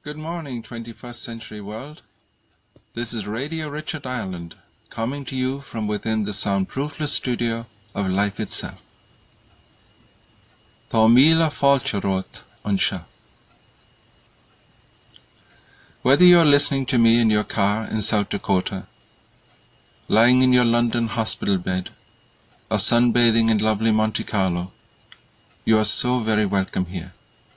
Good morning, 21st century world. This is Radio Richard Ireland, coming to you from within the soundproofless studio of life itself. Tá míle fáilte rót anseo. Whether you are listening to me in your car in South Dakota, lying in your London hospital bed, or sunbathing in lovely Monte Carlo, you are so very welcome here.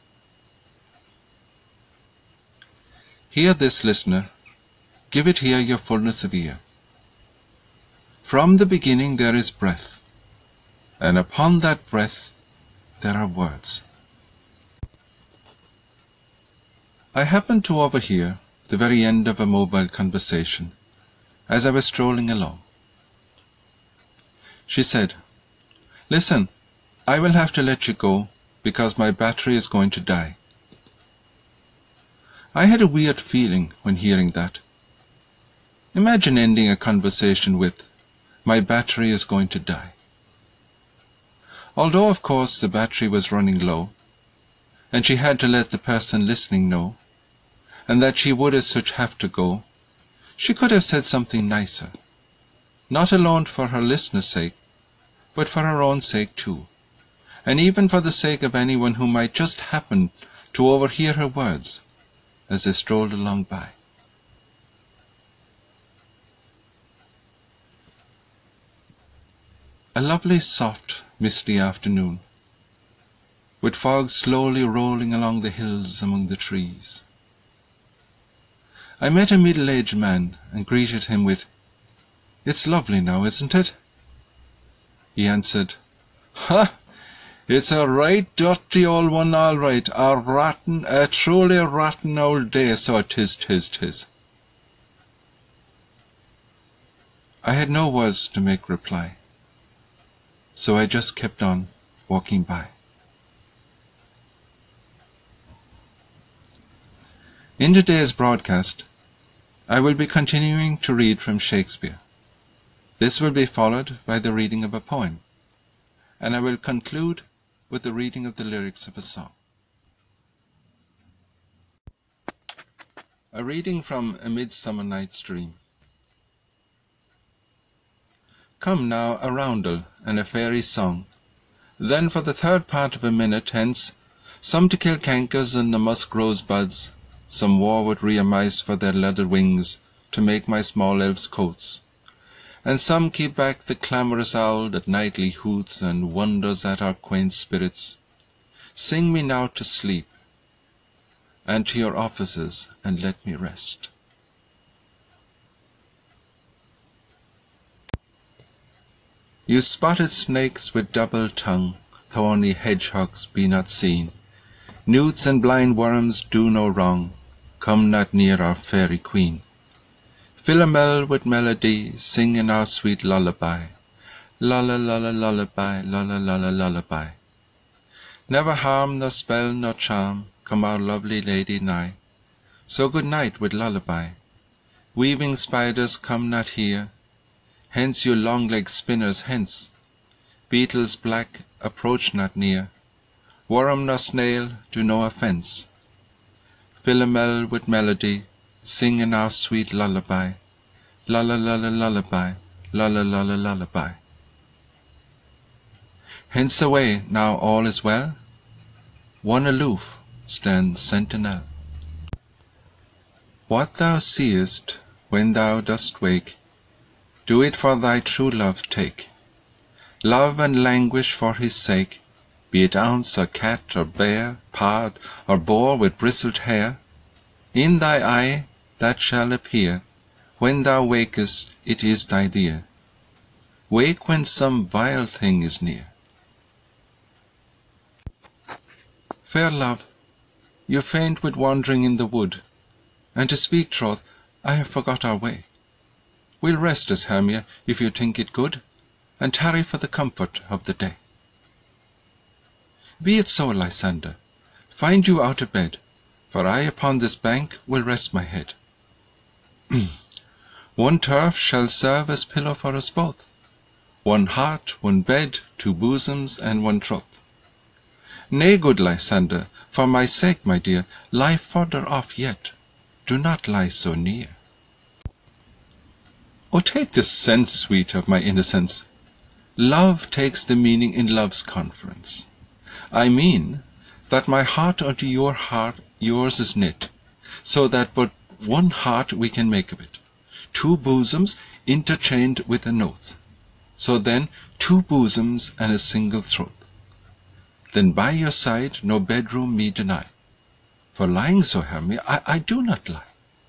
Hear this, listener. Give it here your fullness of ear. From the beginning there is breath, and upon that breath there are words. I happened to overhear the very end of a mobile conversation as I was strolling along. She said, "Listen, I will have to let you go because my battery is going to die." I had a weird feeling when hearing that. Imagine ending a conversation with, "My battery is going to die." Although, of course, the battery was running low, and she had to let the person listening know, and that she would as such have to go, she could have said something nicer, not alone for her listener's sake, but for her own sake too, and even for the sake of anyone who might just happen to overhear her words as they strolled along by. A lovely, soft, misty afternoon, with fog slowly rolling along the hills among the trees. I met a middle-aged man and greeted him with, "It's lovely now, isn't it?" He answered, "Ha! It's a right dirty old one, all right, a truly rotten old day, so 'tis. I had no words to make reply, so I just kept on walking by. In today's broadcast, I will be continuing to read from Shakespeare. This will be followed by the reading of a poem, and I will conclude with the reading of the lyrics of a song. A reading from A Midsummer Night's Dream. Come now, a roundel and a fairy song, then for the third part of a minute hence, some to kill cankers and the musk rosebuds, some war with rhea mice for their leather wings to make my small elves' coats, and some keep back the clamorous owl that nightly hoots and wonders at our quaint spirits. Sing me now to sleep, and to your offices, and let me rest. You spotted snakes with double tongue, thorny hedgehogs, be not seen. Newts and blind worms do no wrong, come not near our fairy queen. Philomel with melody, sing in our sweet lullaby. Lulla, lulla, lullaby, lulla, lulla, lullaby. Never harm, nor spell, nor charm, come our lovely lady nigh. So good night with lullaby. Weaving spiders, come not here. Hence, you long-legged spinners, hence. Beetles black, approach not near. Worm nor snail, do no offence. Philomel with melody, sing in our sweet lullaby. Lulla, lulla, lullaby, lulla, lulla, lullaby. Hence away, now all is well. One aloof stands sentinel. What thou seest when thou dost wake, do it for thy true love take. Love and languish for his sake, be it ounce or cat or bear, pard or boar with bristled hair. In thy eye that shall appear, when thou wakest it is thy dear. Wake when some vile thing is near. Fair love, you faint with wandering in the wood, and to speak troth, I have forgot our way. We'll rest as Hermia, if you think it good, and tarry for the comfort of the day. Be it so, Lysander, find you out of bed, for I upon this bank will rest my head. One turf shall serve as pillow for us both, one heart, one bed, two bosoms, and one troth. Nay, good Lysander, for my sake, my dear, lie further off yet. Do not lie so near. Oh, take this sense, sweet, of my innocence. Love takes the meaning in love's conference. I mean that my heart unto your heart yours is knit, so that but one heart we can make of it, two bosoms interchained with an oath. So then, two bosoms and a single throat. Then by your side no bedroom me deny, for lying so, Hermia, I do not lie.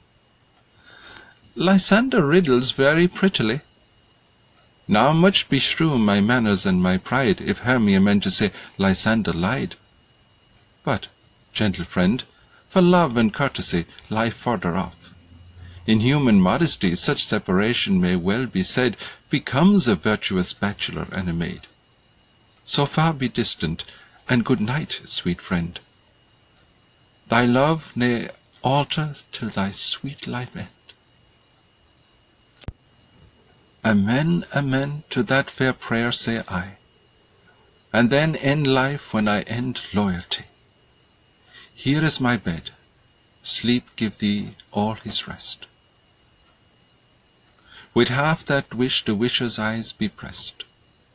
Lysander riddles very prettily. Now much beshrew my manners and my pride, if Hermia meant to say Lysander lied. But, gentle friend, for love and courtesy lie further off. In human modesty such separation may well be said becomes a virtuous bachelor and a maid. So far be distant, and good night, sweet friend. Thy love may alter till thy sweet life end. Amen, amen, to that fair prayer say I, and then end life when I end loyalty. Here is my bed, sleep give thee all his rest. With half that wish the wisher's eyes be pressed.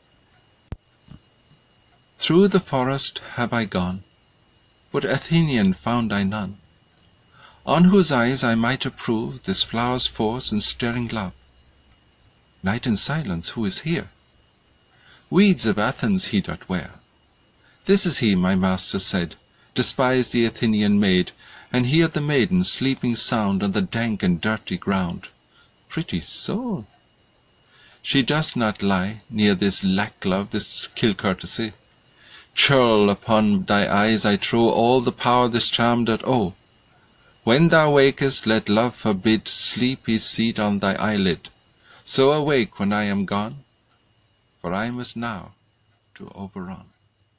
Through the forest have I gone, but Athenian found I none, on whose eyes I might approve this flower's force and stirring love. Night and silence, who is here? Weeds of Athens he doth wear. This is he, my master said, despise the Athenian maid, and hear the maiden sleeping sound on the dank and dirty ground. Pretty soul! She does not lie near this lack-love, this kill-courtesy. Churl, upon thy eyes I throw all the power this charm doth owe. When thou wakest, let love forbid sleep his seat on thy eyelid. So awake when I am gone, for I must now to Oberon.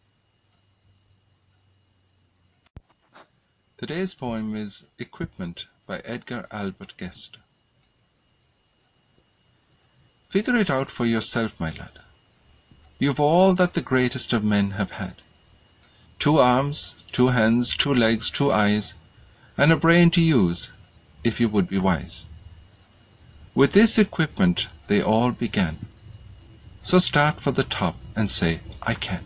Today's poem is Equipment by Edgar Albert Guest. Figure it out for yourself, my lad. You've all that the greatest of men have had. 2 arms, 2 hands, 2 legs, 2 eyes, and a brain to use, if you would be wise. With this equipment they all began. So start for the top and say, I can.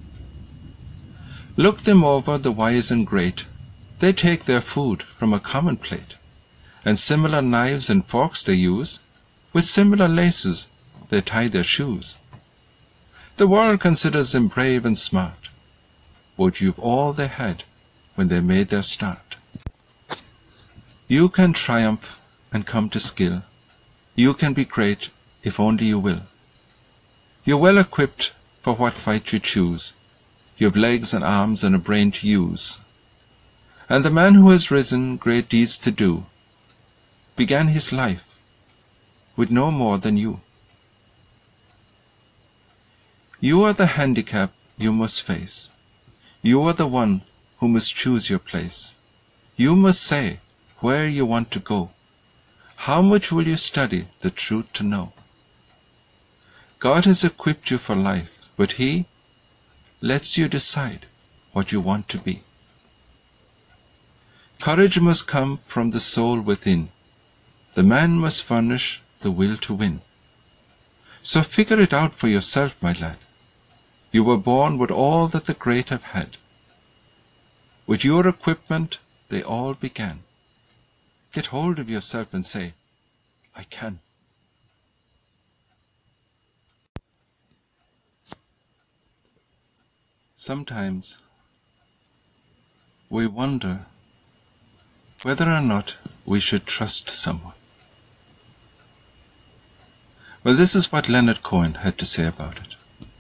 Look them over, the wise and great. They take their food from a common plate, and similar knives and forks they use. With similar laces they tie their shoes. The world considers them brave and smart, but you've all they had when they made their start. You can triumph and come to skill. You can be great if only you will. You're well equipped for what fight you choose. You've legs and arms and a brain to use. And the man who has risen great deeds to do began his life with no more than you. You are the handicap you must face. You are the one who must choose your place. You must say where you want to go. How much will you study the truth to know? God has equipped you for life, but He lets you decide what you want to be. Courage must come from the soul within. The man must furnish the will to win. So figure it out for yourself, my lad. You were born with all that the great have had. With your equipment they all began. Get hold of yourself and say, I can. Sometimes we wonder whether or not we should trust someone. Well, this is what Leonard Cohen had to say about it.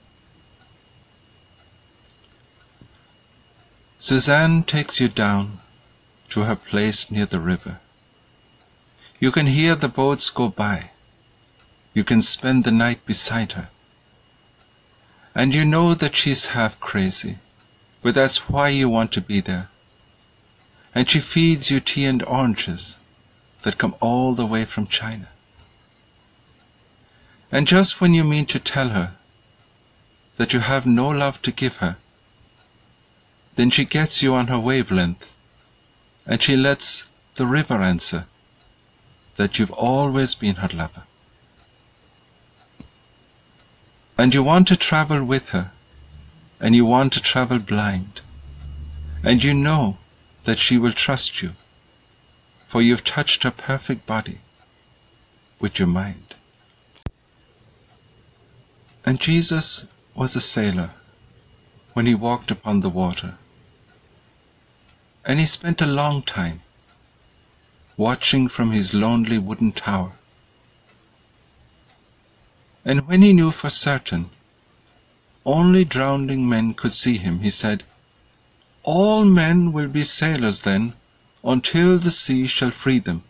Suzanne takes you down to her place near the river. You can hear the boats go by. You can spend the night beside her. And you know that she's half crazy, but that's why you want to be there. And she feeds you tea and oranges that come all the way from China. And just when you mean to tell her that you have no love to give her, then she gets you on her wavelength, and she lets the river answer that you've always been her lover. And you want to travel with her, and you want to travel blind, and you know that she will trust you, for you've touched her perfect body with your mind. And Jesus was a sailor when he walked upon the water, and he spent a long time watching from his lonely wooden tower. And when he knew for certain only drowning men could see him, he said, "All men will be sailors then, until the sea shall free them."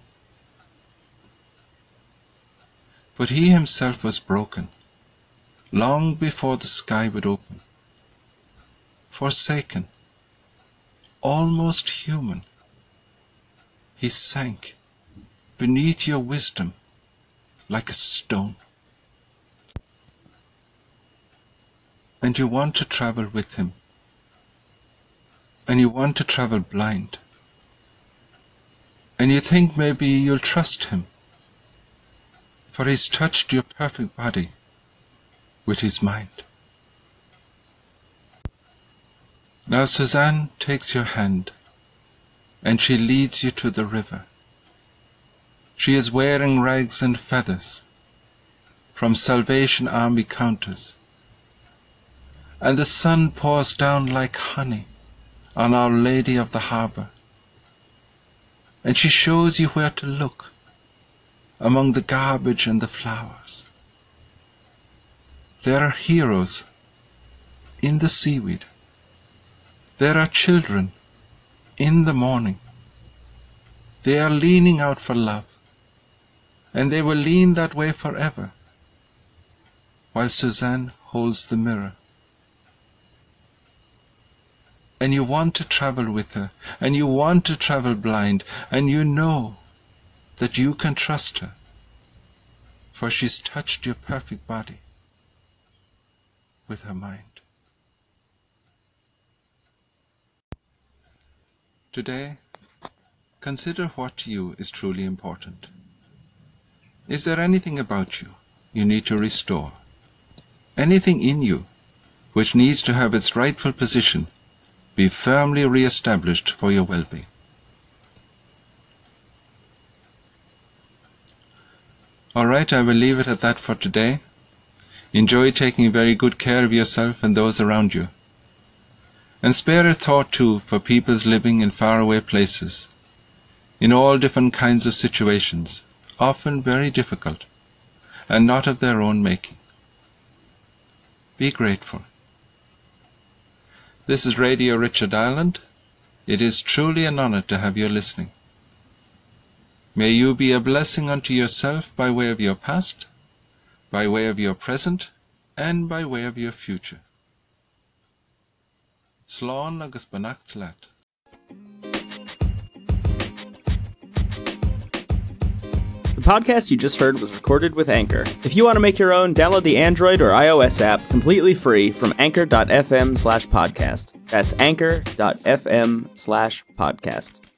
But he himself was broken, long before the sky would open. Forsaken, almost human, he sank beneath your wisdom like a stone. And you want to travel with him, and you want to travel blind, and you think maybe you'll trust him, for he's touched your perfect body with his mind. Now Suzanne takes your hand, and she leads you to the river. She is wearing rags and feathers from Salvation Army counters, and the sun pours down like honey on Our Lady of the Harbour, and she shows you where to look among the garbage and the flowers. There are heroes in the seaweed. There are children in the morning. They are leaning out for love, and they will lean that way forever, while Suzanne holds the mirror. And you want to travel with her, and you want to travel blind, and you know that you can trust her, for she's touched your perfect body with her mind. Today, consider what to you is truly important. Is there anything about you need to restore? Anything in you which needs to have its rightful position be firmly re-established for your well-being? All right, I will leave it at that for today. Enjoy taking very good care of yourself and those around you. And spare a thought too for peoples living in faraway places, in all different kinds of situations, often very difficult, and not of their own making. Be grateful. This is Radio Richard Ireland. It is truly an honor to have you listening. May you be a blessing unto yourself by way of your past, by way of your present, and by way of your future. Slán agus beannacht leat. The podcast you just heard was recorded with Anchor. If you want to make your own, download the Android or iOS app completely free from anchor.fm/podcast. That's anchor.fm/podcast.